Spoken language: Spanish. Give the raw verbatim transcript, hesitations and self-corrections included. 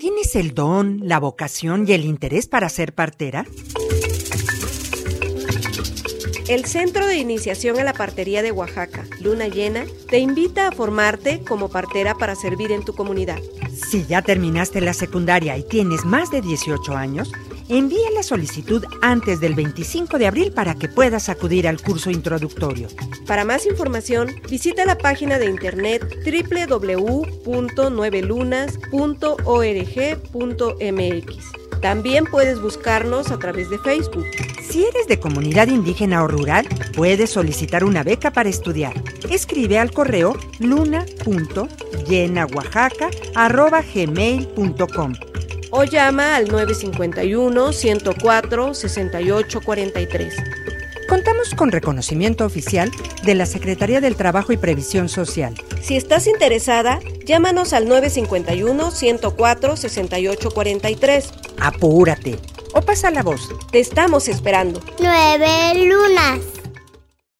¿Tienes el don, la vocación y el interés para ser partera? El Centro de Iniciación a la Partería de Oaxaca, Luna Llena, te invita a formarte como partera para servir en tu comunidad. Si ya terminaste la secundaria y tienes más de dieciocho años, envía la solicitud antes del veinticinco de abril para que puedas acudir al curso introductorio. Para más información, visita la página de internet doble u doble u doble u punto nueve lunas punto org punto m x. También puedes buscarnos a través de Facebook. Si eres de comunidad indígena o rural, puedes solicitar una beca para estudiar. Escribe al correo luna punto llena oaxaca arroba gmail punto com o llama al nueve cinco uno, ciento cuatro, sesenta y ocho cuarenta y tres. Contamos con reconocimiento oficial de la Secretaría del Trabajo y Previsión Social. Si estás interesada, llámanos al nueve cinco uno, ciento cuatro, sesenta y ocho cuarenta y tres. Apúrate o pasa la voz. Te estamos esperando. Nueve lunas.